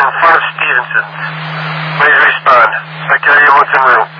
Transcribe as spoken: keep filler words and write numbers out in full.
in front of Stevenson's. Please respond. Secretary, what's en route?